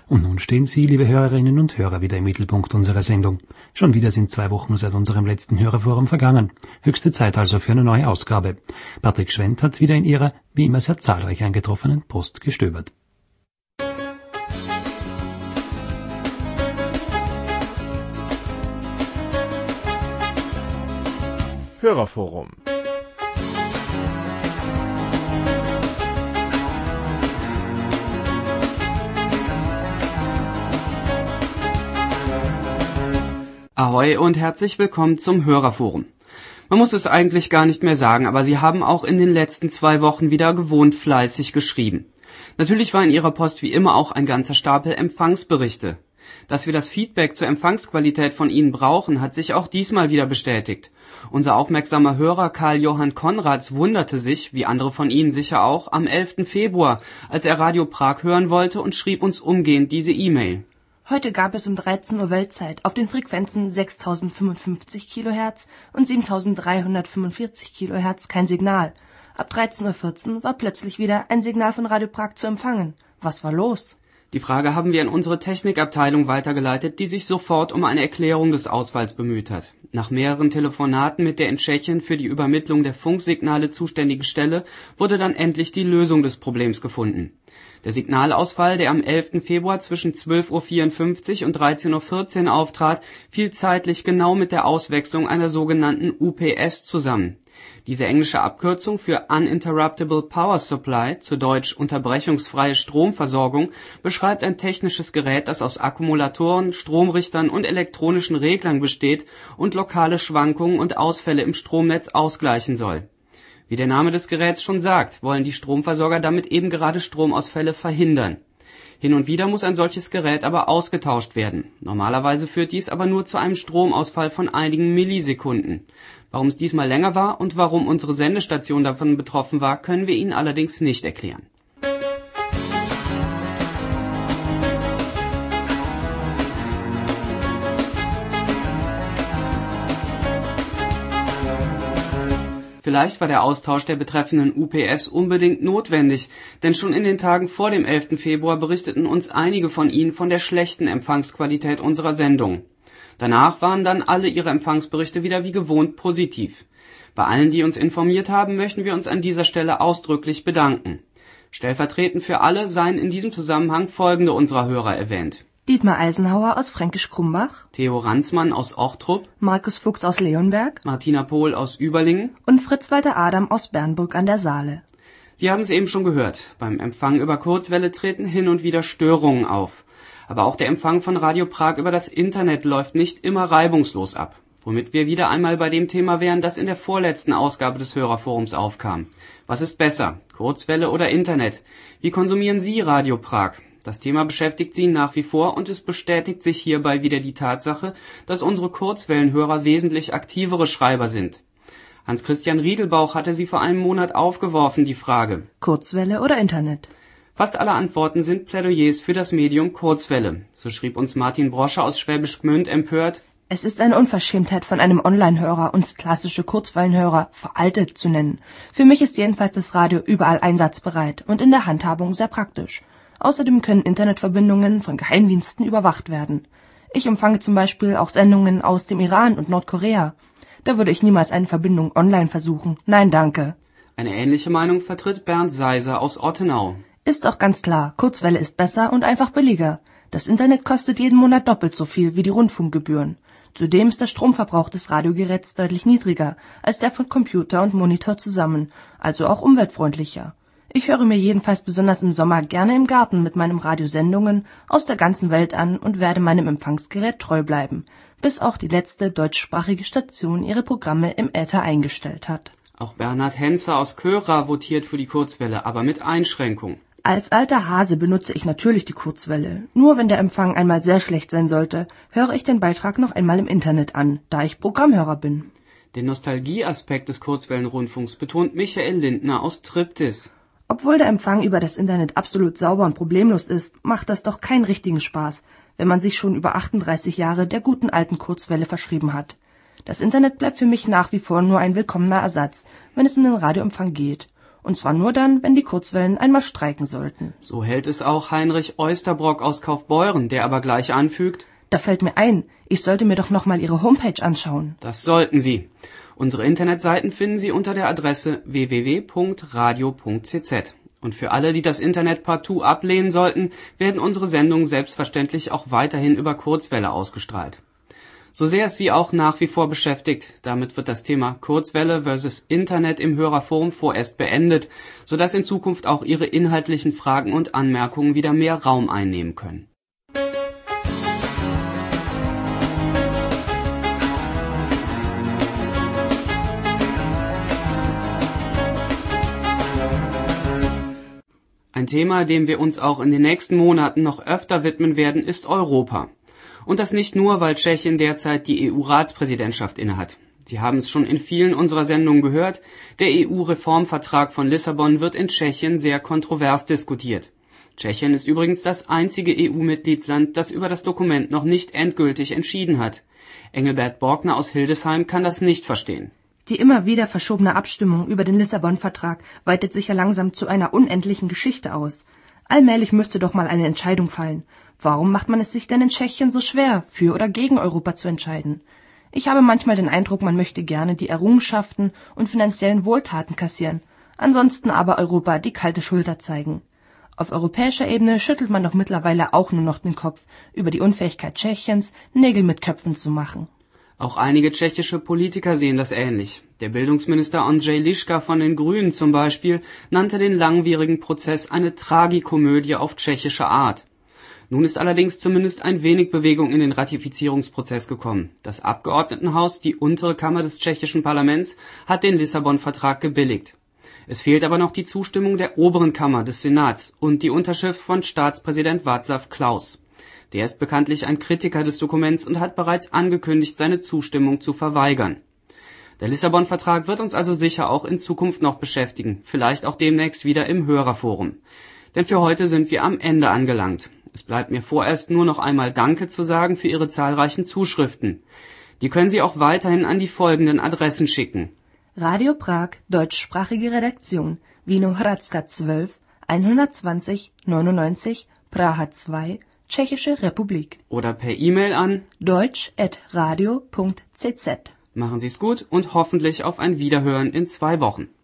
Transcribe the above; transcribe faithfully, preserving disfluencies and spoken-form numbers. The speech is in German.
Und nun stehen Sie, liebe Hörerinnen und Hörer, wieder im Mittelpunkt unserer Sendung. Schon wieder sind zwei Wochen seit unserem letzten Hörerforum vergangen. Höchste Zeit also für eine neue Ausgabe. Patrick Schwendt hat wieder in ihrer, wie immer sehr zahlreich eingetroffenen Post gestöbert. Hörerforum. Ahoi und herzlich willkommen zum Hörerforum. Man muss es eigentlich gar nicht mehr sagen, aber Sie haben auch in den letzten zwei Wochen wieder gewohnt fleißig geschrieben. Natürlich war in Ihrer Post wie immer auch ein ganzer Stapel Empfangsberichte. Dass wir das Feedback zur Empfangsqualität von Ihnen brauchen, hat sich auch diesmal wieder bestätigt. Unser aufmerksamer Hörer Karl-Johann Konrads wunderte sich, wie andere von Ihnen sicher auch, am elften Februar, als er Radio Prag hören wollte und schrieb uns umgehend diese E-Mail. Heute gab es um dreizehn Uhr Weltzeit auf den Frequenzen sechstausendfünfundfünfzig Kilohertz und siebentausenddreihundertfünfundvierzig Kilohertz kein Signal. Ab dreizehn Uhr vierzehn war plötzlich wieder ein Signal von Radio Prag zu empfangen. Was war los? Die Frage haben wir in unsere Technikabteilung weitergeleitet, die sich sofort um eine Erklärung des Ausfalls bemüht hat. Nach mehreren Telefonaten mit der in Tschechien für die Übermittlung der Funksignale zuständigen Stelle wurde dann endlich die Lösung des Problems gefunden. Der Signalausfall, der am elften Februar zwischen zwölf Uhr vierundfünfzig und dreizehn Uhr vierzehn auftrat, fiel zeitlich genau mit der Auswechslung einer sogenannten U P S zusammen. Diese englische Abkürzung für Uninterruptible Power Supply, zu Deutsch unterbrechungsfreie Stromversorgung, beschreibt ein technisches Gerät, das aus Akkumulatoren, Stromrichtern und elektronischen Reglern besteht und lokale Schwankungen und Ausfälle im Stromnetz ausgleichen soll. Wie der Name des Geräts schon sagt, wollen die Stromversorger damit eben gerade Stromausfälle verhindern. Hin und wieder muss ein solches Gerät aber ausgetauscht werden. Normalerweise führt dies aber nur zu einem Stromausfall von einigen Millisekunden. Warum es diesmal länger war und warum unsere Sendestation davon betroffen war, können wir Ihnen allerdings nicht erklären. Vielleicht war der Austausch der betreffenden U P S unbedingt notwendig, denn schon in den Tagen vor dem elften Februar berichteten uns einige von Ihnen von der schlechten Empfangsqualität unserer Sendung. Danach waren dann alle Ihre Empfangsberichte wieder wie gewohnt positiv. Bei allen, die uns informiert haben, möchten wir uns an dieser Stelle ausdrücklich bedanken. Stellvertretend für alle seien in diesem Zusammenhang folgende unserer Hörer erwähnt: Dietmar Eisenhauer aus Fränkisch-Krumbach, Theo Ransmann aus Ochtrup, Markus Fuchs aus Leonberg, Martina Pohl aus Überlingen und Fritz-Walter Adam aus Bernburg an der Saale. Sie haben es eben schon gehört, beim Empfang über Kurzwelle treten hin und wieder Störungen auf. Aber auch der Empfang von Radio Prag über das Internet läuft nicht immer reibungslos ab. Womit wir wieder einmal bei dem Thema wären, das in der vorletzten Ausgabe des Hörerforums aufkam. Was ist besser, Kurzwelle oder Internet? Wie konsumieren Sie Radio Prag? Das Thema beschäftigt Sie nach wie vor und es bestätigt sich hierbei wieder die Tatsache, dass unsere Kurzwellenhörer wesentlich aktivere Schreiber sind. Hans-Christian Riedelbauch hatte sie vor einem Monat aufgeworfen, die Frage: Kurzwelle oder Internet? Fast alle Antworten sind Plädoyers für das Medium Kurzwelle. So schrieb uns Martin Broscher aus Schwäbisch Gmünd empört: Es ist eine Unverschämtheit von einem Online-Hörer, uns klassische Kurzwellenhörer veraltet zu nennen. Für mich ist jedenfalls das Radio überall einsatzbereit und in der Handhabung sehr praktisch. Außerdem können Internetverbindungen von Geheimdiensten überwacht werden. Ich empfange zum Beispiel auch Sendungen aus dem Iran und Nordkorea. Da würde ich niemals eine Verbindung online versuchen. Nein, danke. Eine ähnliche Meinung vertritt Bernd Seiser aus Ottenau. Ist doch ganz klar, Kurzwelle ist besser und einfach billiger. Das Internet kostet jeden Monat doppelt so viel wie die Rundfunkgebühren. Zudem ist der Stromverbrauch des Radiogeräts deutlich niedriger als der von Computer und Monitor zusammen, also auch umweltfreundlicher. Ich höre mir jedenfalls besonders im Sommer gerne im Garten mit meinem Radio Sendungen aus der ganzen Welt an und werde meinem Empfangsgerät treu bleiben, bis auch die letzte deutschsprachige Station ihre Programme im Äther eingestellt hat. Auch Bernhard Henzer aus Köra votiert für die Kurzwelle, aber mit Einschränkung. Als alter Hase benutze ich natürlich die Kurzwelle. Nur wenn der Empfang einmal sehr schlecht sein sollte, höre ich den Beitrag noch einmal im Internet an, da ich Programmhörer bin. Den Nostalgieaspekt des Kurzwellenrundfunks betont Michael Lindner aus Triptis. Obwohl der Empfang über das Internet absolut sauber und problemlos ist, macht das doch keinen richtigen Spaß, wenn man sich schon über achtunddreißig Jahre der guten alten Kurzwelle verschrieben hat. Das Internet bleibt für mich nach wie vor nur ein willkommener Ersatz, wenn es um den Radioempfang geht. Und zwar nur dann, wenn die Kurzwellen einmal streiken sollten. So hält es auch Heinrich Oesterbrock aus Kaufbeuren, der aber gleich anfügt: Da fällt mir ein, ich sollte mir doch nochmal Ihre Homepage anschauen. Das sollten Sie. Unsere Internetseiten finden Sie unter der Adresse w w w punkt radio punkt c z. Und für alle, die das Internet partout ablehnen sollten, werden unsere Sendungen selbstverständlich auch weiterhin über Kurzwelle ausgestrahlt. So sehr es Sie auch nach wie vor beschäftigt, damit wird das Thema Kurzwelle versus Internet im Hörerforum vorerst beendet, sodass in Zukunft auch Ihre inhaltlichen Fragen und Anmerkungen wieder mehr Raum einnehmen können. Ein Thema, dem wir uns auch in den nächsten Monaten noch öfter widmen werden, ist Europa. Und das nicht nur, weil Tschechien derzeit die E U-Ratspräsidentschaft innehat. Sie haben es schon in vielen unserer Sendungen gehört, der E U-Reformvertrag von Lissabon wird in Tschechien sehr kontrovers diskutiert. Tschechien ist übrigens das einzige E U-Mitgliedsland, das über das Dokument noch nicht endgültig entschieden hat. Engelbert Borgner aus Hildesheim kann das nicht verstehen. Die immer wieder verschobene Abstimmung über den Lissabon-Vertrag weitet sich ja langsam zu einer unendlichen Geschichte aus. Allmählich müsste doch mal eine Entscheidung fallen. Warum macht man es sich denn in Tschechien so schwer, für oder gegen Europa zu entscheiden? Ich habe manchmal den Eindruck, man möchte gerne die Errungenschaften und finanziellen Wohltaten kassieren, ansonsten aber Europa die kalte Schulter zeigen. Auf europäischer Ebene schüttelt man doch mittlerweile auch nur noch den Kopf über die Unfähigkeit Tschechiens, Nägel mit Köpfen zu machen. Auch einige tschechische Politiker sehen das ähnlich. Der Bildungsminister Ondřej Liška von den Grünen zum Beispiel nannte den langwierigen Prozess eine Tragikomödie auf tschechische Art. Nun ist allerdings zumindest ein wenig Bewegung in den Ratifizierungsprozess gekommen. Das Abgeordnetenhaus, die untere Kammer des tschechischen Parlaments, hat den Lissabon-Vertrag gebilligt. Es fehlt aber noch die Zustimmung der oberen Kammer des Senats und die Unterschrift von Staatspräsident Václav Klaus. Der ist bekanntlich ein Kritiker des Dokuments und hat bereits angekündigt, seine Zustimmung zu verweigern. Der Lissabon-Vertrag wird uns also sicher auch in Zukunft noch beschäftigen, vielleicht auch demnächst wieder im Hörerforum. Denn für heute sind wir am Ende angelangt. Es bleibt mir vorerst nur noch einmal Danke zu sagen für Ihre zahlreichen Zuschriften. Die können Sie auch weiterhin an die folgenden Adressen schicken: Radio Prag, deutschsprachige Redaktion, Vinohradska zwölf, hundertzwanzig neunundneunzig, Praha zwei, Tschechische Republik. Oder per E-Mail an deutsch at radio punkt c z. Machen Sie es gut und hoffentlich auf ein Wiederhören in zwei Wochen.